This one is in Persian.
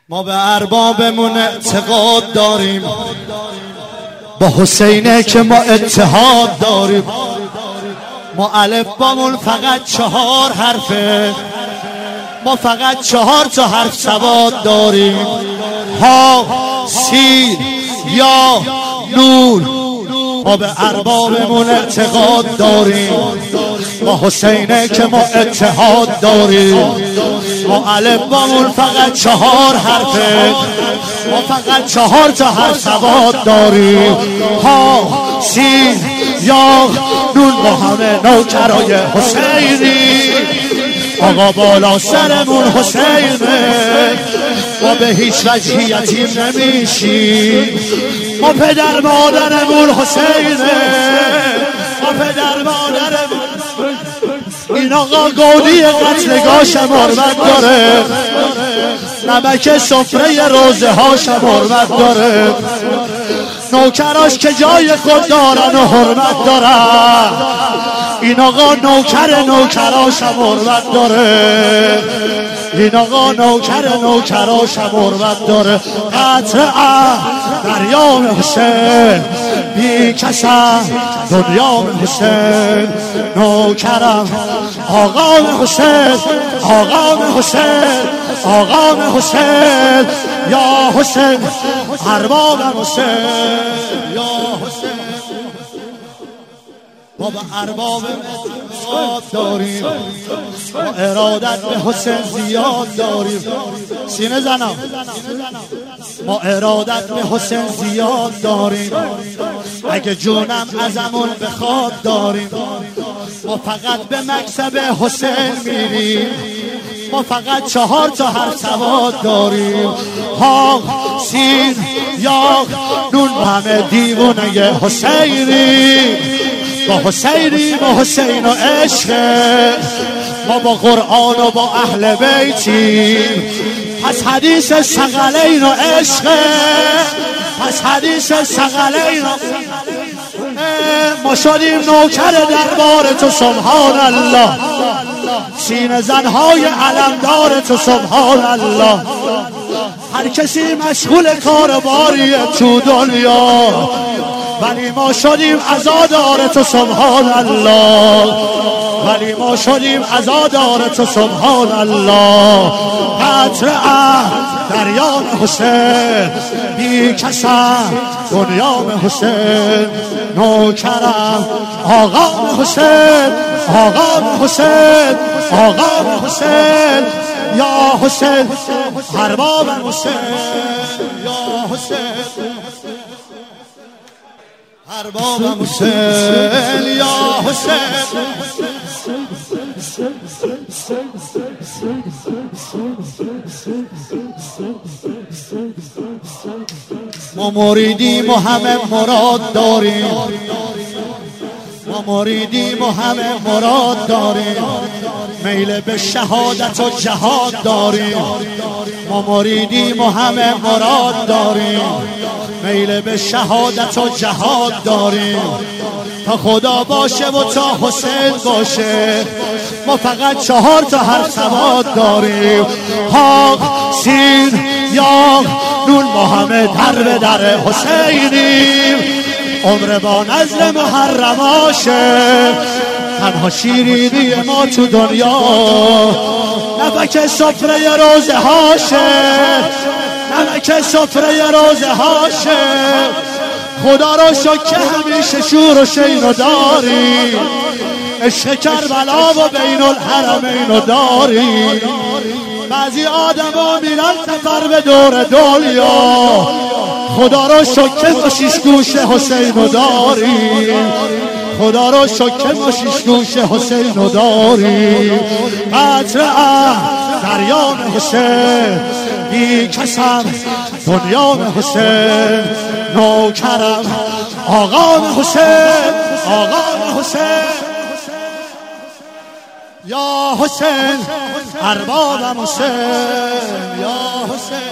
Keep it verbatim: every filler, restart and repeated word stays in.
ما به اربابمون اعتقاد داریم، با حسینه که ما اتحاد داریم. ما الفبامون فقط چهار حرفه، ما فقط چهار تا حرف سواد داریم: ها، سین، یا، نون. ما به اربابمون اعتقاد داریم، با حسینه که ما اتحاد داریم. ما الفبامون فقط چهار حرفه، ما فقط چهار تا حرف سواد داریم: ها، سین، یا، نون. ما همه نوکرای حسینی، آقا بالا سرمون حسینه. ما به هیچ وجهی یتیم نمیشیم، ما پدر مادرمون حسینه، ما پدر مادرمون. این آقا گودی قتلگاهشم حرمت داره، نمک سفره روزه هاشم حرمت داره، نوکراش که جای خود دارن و حرمت دارن. این آقا نوکر نوکراشم حرمت داره، این آقا نوکر نوکراشم حرمت داره. قطعا دریام حسین بی کسم، دنیام حسین نوکرم. آقام حسین، آقام حسین، آقام حسین، یا حسین، اربابم حسین، یا حسین. ما به ارباب اعتقاد داریم، ما ارادت به حسین زیاد داریم. سینه زنم. ما ارادت به حسین زیاد داریم، اگه جونم ازمون بخواد داریم. ما فقط به مکتب حسین میریم، ما فقط چهار تا حرف سواد داریم: ها، سین، یا، نون. همه دیوونه حسینی، با حسینی، با حسین و عشق. ما با قرآن و با اهل بیتیم، پس حدیث ثقلین و عشق، پس حدیث ثقلین. ما شدیم نوکر دربار تو سبحان الله، سینه زنهای علمدار تو سبحان الله. هر کسی مشغول کارباری تو دنیا، ولی ما شدیم عزادار تو سبحان الله، ولی ما شدیم عزادار تو سبحان الله. قطعا دریان حسین بی کسم، دنیام حسین نوکرم. آقام حسین، آقام حسین، آقام حسین، یا حسین، اربابم حسین، یا حسین، اربابم حسین، یا حسین. ما مریدیم و همه مراد داریم، ما مریدیم و همه مراد داریم، میل به شهادت و جهاد داریم. ما مریدیم و همه مراد داریم، میل به شهادت و جهاد داریم. تا خدا باشه و تا حسین باشه، ما فقط چهار تا حرف سواد داریم: ها، سین، یا، نون. ما همه در به در حسینیم، عمر با نزل محرماشه. تنها شیرینی ما تو دنیا نمک سفره روزه هاشه، نمک سفره روزه هاشه. خدا رو شکر همیشه شور و شین داری، عشق کربلا و بین الحرمین داری. بعضی آدم ها میرن سفر به دور دنیا، خدا رو شکر و شیش گوش حسین داری، خدا رو شکر و شیش گوش حسین داری. قطعا دریان حسین بی کسم، دنیام حسین نوکرم. آقام حسین، آقام حسین، یا حسین، اربابم حسین، یا حسین.